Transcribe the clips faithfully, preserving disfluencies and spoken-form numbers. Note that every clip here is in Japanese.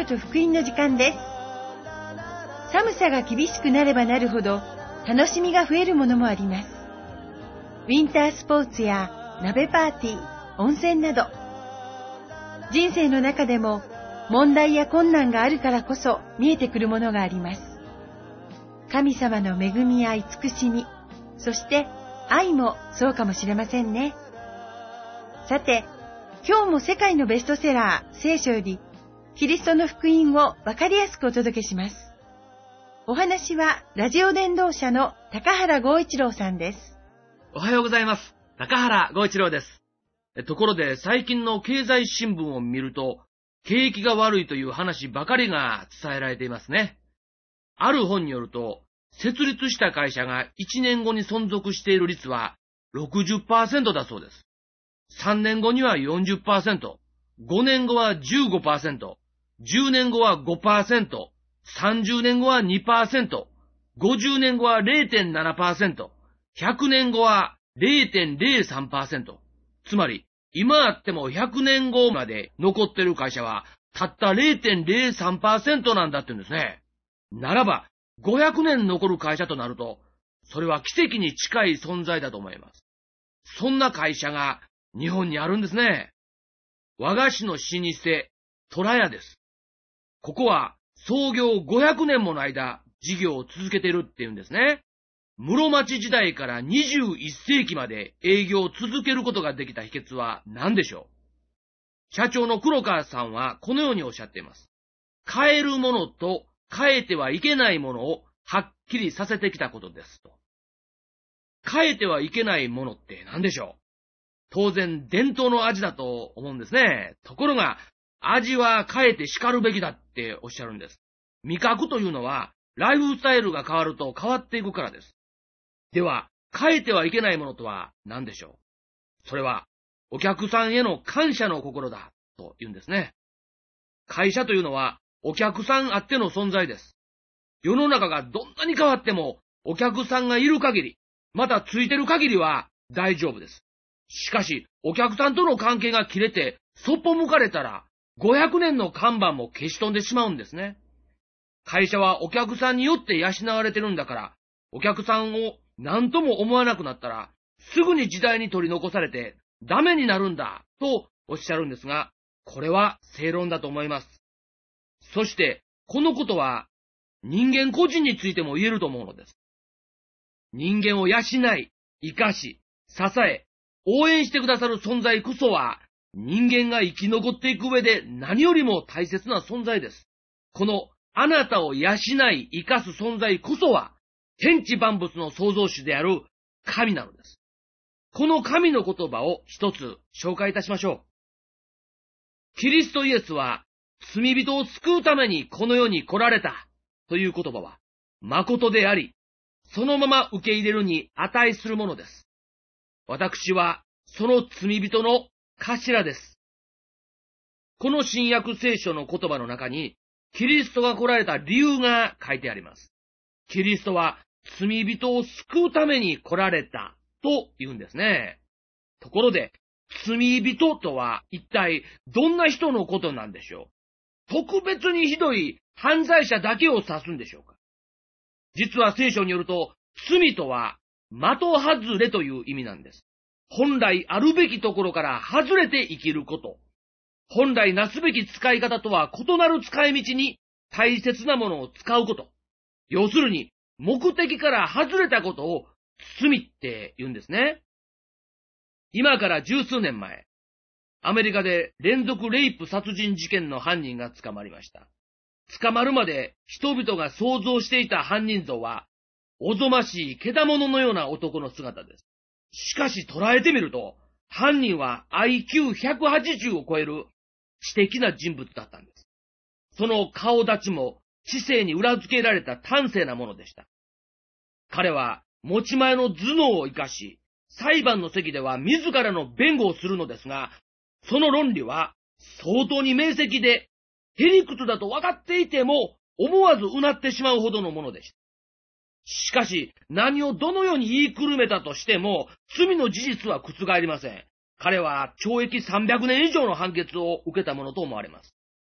と福音の時間です。寒さが厳しくなればなるほど楽しみが増えるものもあります。ウィンタースポーツや鍋パーティー、温泉など、人生の中でも問題や困難があるからこそ見えてくるものがあります。神様の恵みや慈しみ、そして愛もそうかもしれませんね。さて、今日も世界のベストセラー聖書よりキリストの福音をわかりやすくお届けします。お話はラジオ伝道者の高原剛一郎さんです。 おはようございます。高原剛一郎です。ところで最近の経済新聞を見ると、景気が悪いという話ばかりが伝えられていますね。ある本によると、設立した会社がいちねんごに存続している率は ろくじゅっパーセント だそうです。さんねんごには よんじゅっパーセント、ごねんごは じゅうごパーセント、じゅうねんごは ごパーセント、さんじゅうねんごは にパーセント、ごじゅうねんごは れいてんななパーセント、ひゃくねんごは れいてんれいさんパーセント。つまり、今あってもひゃくねんごまで残ってる会社はたった れいてんれいさんパーセント なんだって言うんですね。ならば、ごひゃくねん残る会社となると、それは奇跡に近い存在だと思います。そんな会社が日本にあるんですね。和菓子の老舗、虎屋です。ここは創業ごひゃくねんもの間、事業を続けているって言うんですね。室町時代からにじゅういっせいきまで営業を続けることができた秘訣は何でしょう？社長の黒川さんはこのようにおっしゃっています。変えるものと変えてはいけないものをはっきりさせてきたことですと。変えてはいけないものって何でしょう？当然伝統の味だと思うんですね。ところが味は変えて叱るべきだっておっしゃるんです。味覚というのはライフスタイルが変わると変わっていくからです。では、変えてはいけないものとは何でしょう？それは、お客さんへの感謝の心だ、と言うんですね。会社というのは、お客さんあっての存在です。世の中がどんなに変わっても、お客さんがいる限り、またついてる限りは大丈夫です。しかし、お客さんとの関係が切れて、そっぽ向かれたら、ごひゃくねんの看板も消し飛んでしまうんですね。会社はお客さんによって養われてるんだから、お客さんを何とも思わなくなったら、すぐに時代に取り残されてダメになるんだとおっしゃるんですが、これは正論だと思います。そして、このことは人間個人についても言えると思うのです。人間を養い、生かし、支え、応援してくださる存在こそは、人間が生き残っていく上で何よりも大切な存在です。このあなたを養い、生かす存在こそは、天地万物の創造主である神なのです。この神の言葉を一つ紹介いたしましょう。キリストイエスは罪人を救うためにこの世に来られたという言葉は誠であり、そのまま受け入れるに値するものです。私はその罪人の頭です。この新約聖書の言葉の中にキリストが来られた理由が書いてあります。キリストは罪人を救うために来られたと言うんですね。ところで、罪人とは一体どんな人のことなんでしょう？特別にひどい犯罪者だけを指すんでしょうか？実は聖書によると、罪とは的外れという意味なんです。本来あるべきところから外れて生きること。本来なすべき使い方とは異なる使い道に大切なものを使うこと。要するに、目的から外れたことを罪って言うんですね。今から十数年前、アメリカで連続レイプ殺人事件の犯人が捕まりました。捕まるまで人々が想像していた犯人像は、おぞましい獣のような男の姿です。しかし捉えてみると、犯人は アイキューひゃくはちじゅう を超える知的な人物だったんです。その顔立ちも知性に裏付けられた端正なものでした。彼は持ち前の頭脳を生かし、裁判の席では自らの弁護をするのですが、その論理は相当に明晰で、へりくつだと分かっていても思わずうなってしまうほどのものでした。しかし、何をどのように言いくるめたとしても、罪の事実は覆りません。彼は懲役さんびゃくねん以上の判決を受けたものと思われます。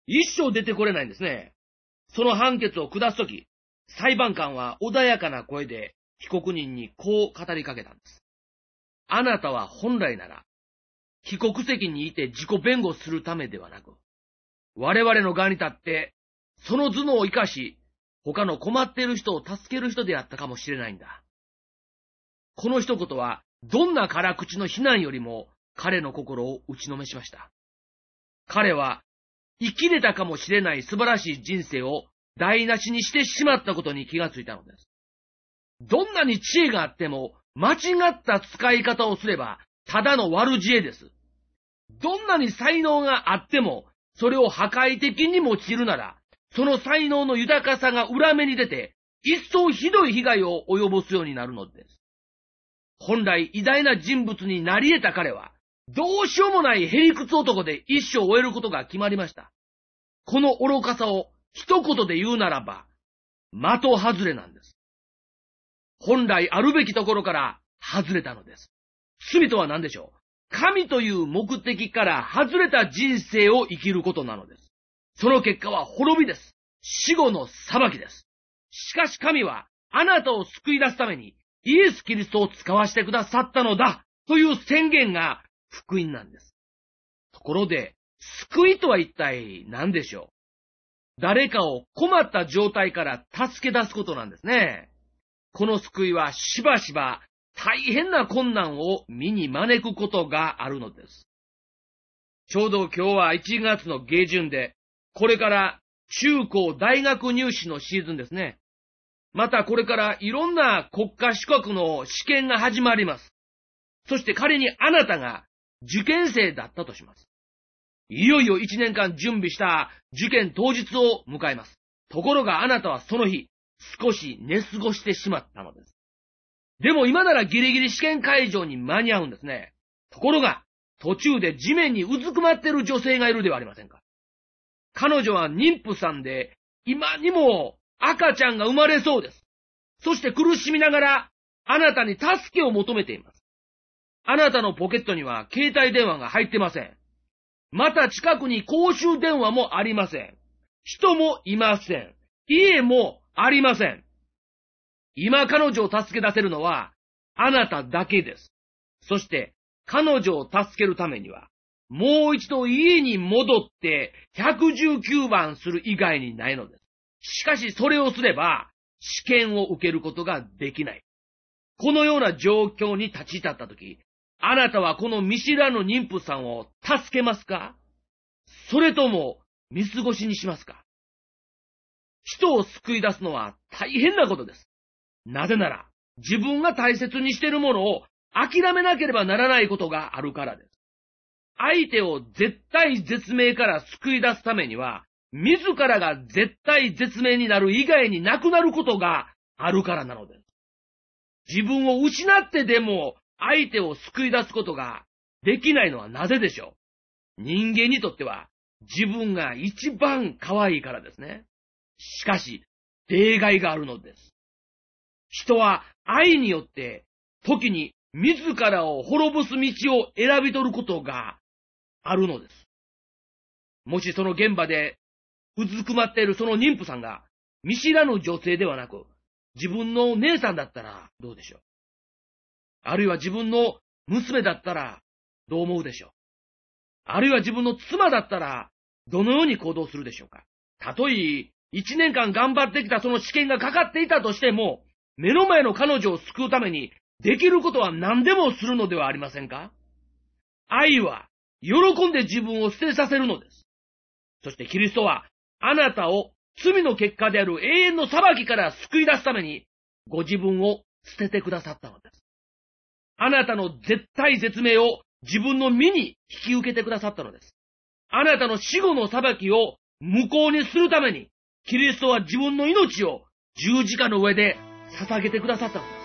一生出てこれないんですね。その判決を下すとき、裁判官は穏やかな声で被告人にこう語りかけたんです。あなたは本来なら、被告席にいて自己弁護するためではなく、我々の側に立って、その頭脳を生かし、他の困っている人を助ける人であったかもしれないんだ。この一言は、どんな辛口の非難よりも彼の心を打ちのめしました。彼は、生きれたかもしれない素晴らしい人生を台無しにしてしまったことに気がついたのです。どんなに知恵があっても、間違った使い方をすれば、ただの悪知恵です。どんなに才能があっても、それを破壊的に用いるなら、その才能の豊かさが裏目に出て、一層ひどい被害を及ぼすようになるのです。本来偉大な人物になり得た彼は、どうしようもないへりくつ男で一生を終えることが決まりました。この愚かさを一言で言うならば、的外れなんです。本来あるべきところから外れたのです。罪とは何でしょう？神という目的から外れた人生を生きることなのです。その結果は滅びです。死後の裁きです。しかし神はあなたを救い出すためにイエス・キリストを使わせてくださったのだという宣言が福音なんです。ところで、救いとは一体何でしょう？誰かを困った状態から助け出すことなんですね。この救いはしばしば大変な困難を身に招くことがあるのです。ちょうど今日はいちがつの下旬で、これから中高大学入試のシーズンですね。またこれからいろんな国家資格の試験が始まります。そして仮にあなたが受験生だったとします。いよいよいちねんかん準備した受験当日を迎えます。ところがあなたはその日、少し寝過ごしてしまったのです。でも今ならギリギリ試験会場に間に合うんですね。ところが、途中で地面にうずくまっている女性がいるではありませんか。彼女は妊婦さんで、今にも赤ちゃんが生まれそうです。そして苦しみながら、あなたに助けを求めています。あなたのポケットには携帯電話が入ってません。また近くに公衆電話もありません。人もいません。家もありません。今彼女を助け出せるのはあなただけです。そして彼女を助けるためにはもう一度家に戻ってひゃくじゅうきゅうばんする以外にないのです。しかしそれをすれば試験を受けることができない。このような状況に立ち至ったとき、あなたはこの見知らぬ妊婦さんを助けますか？それとも見過ごしにしますか？人を救い出すのは大変なことです。なぜなら、自分が大切にしているものを諦めなければならないことがあるからです。相手を絶対絶命から救い出すためには、自らが絶対絶命になる以外になくなることがあるからなのです。自分を失ってでも相手を救い出すことができないのはなぜでしょう？人間にとっては自分が一番可愛いからですね。しかし、例外があるのです。人は愛によって時に自らを滅ぼす道を選び取ることがあるのです。もしその現場でうずくまっているその妊婦さんが見知らぬ女性ではなく自分の姉さんだったらどうでしょう？あるいは自分の娘だったらどう思うでしょう？あるいは自分の妻だったらどのように行動するでしょうか？たとえ一年間頑張ってきたその試験がかかっていたとしても、目の前の彼女を救うためにできることは何でもするのではありませんか？愛は喜んで自分を捨てさせるのです。そしてキリストはあなたを罪の結果である永遠の裁きから救い出すためにご自分を捨ててくださったのです。あなたの絶対絶命を自分の身に引き受けてくださったのです。あなたの死後の裁きを無効にするためにキリストは自分の命を十字架の上で捧げてくださったのです。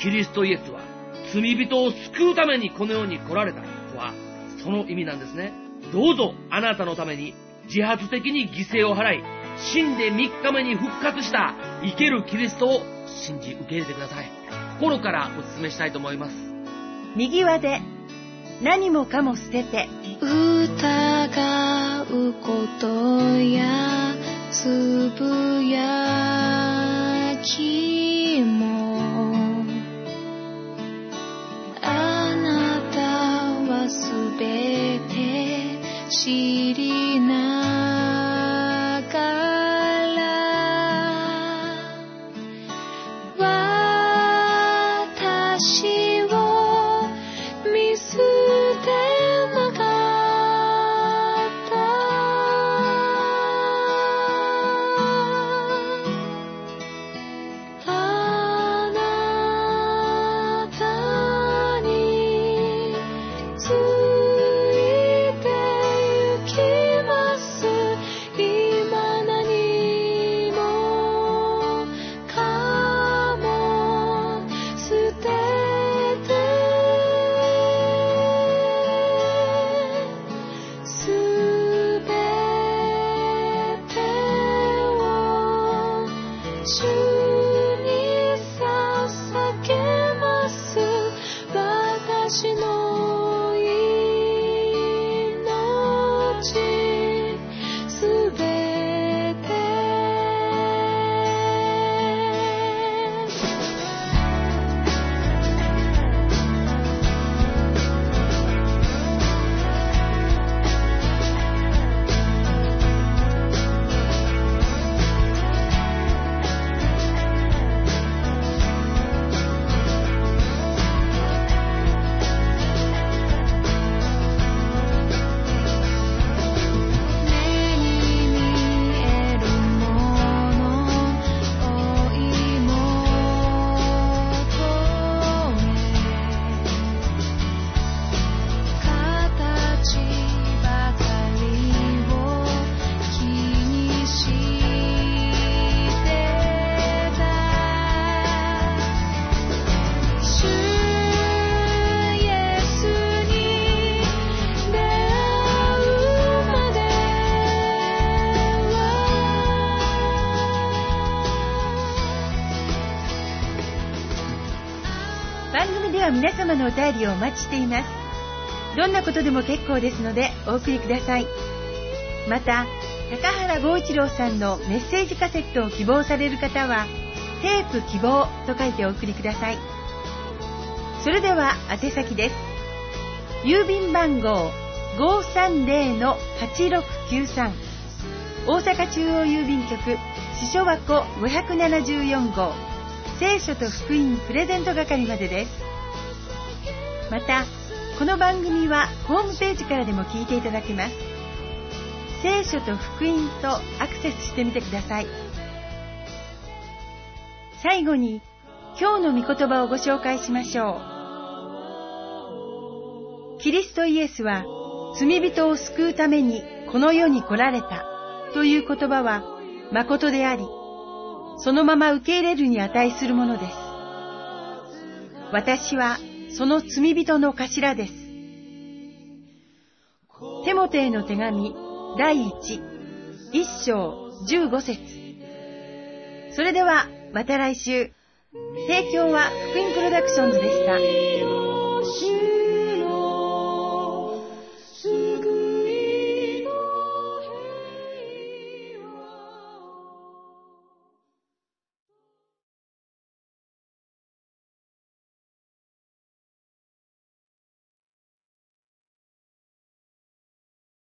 キリストイエスは罪人を救うためにこの世に来られたとはその意味なんですね。どうぞあなたのために自発的に犠牲を払い、死んでみっかめに復活した生けるキリストを信じ受け入れてください。心からお勧めしたいと思います。 右輪で何もかも捨てて、 疑うことやつぶやきも、あなたはすべて知りながら、私を見捨てなかった。あなたについて行きます。今何もかも捨てて、すべてを主に捧げます。私の命すべて。目に見えるもの追い求め、形ばかりを気にしてた。主イエスに出会うまでは、 番組では皆様のお便りをお待ちしています。どんなことでも結構ですのでお送りください。また、高原剛一郎さんのメッセージカセットを希望される方は、テープ希望と書いてお送りください。それでは宛先です。郵便番号 ごーさんぜろのはちろくきゅうさん、大阪中央郵便局支所箱ごひゃくななじゅうよん号、聖書と福音プレゼント係までです。また、この番組はホームページからでも聞いていただけます。聖書と福音とアクセスしてみてください。最後に、今日の御言葉をご紹介しましょう。キリストイエスは罪人を救うためにこの世に来られたという言葉は誠であり、そのまま受け入れるに値するものです。私はその罪人の頭です。テモテへの手紙だいいち、いっ章じゅうご節。それではまた来週。提供は福音プロダクションズでした。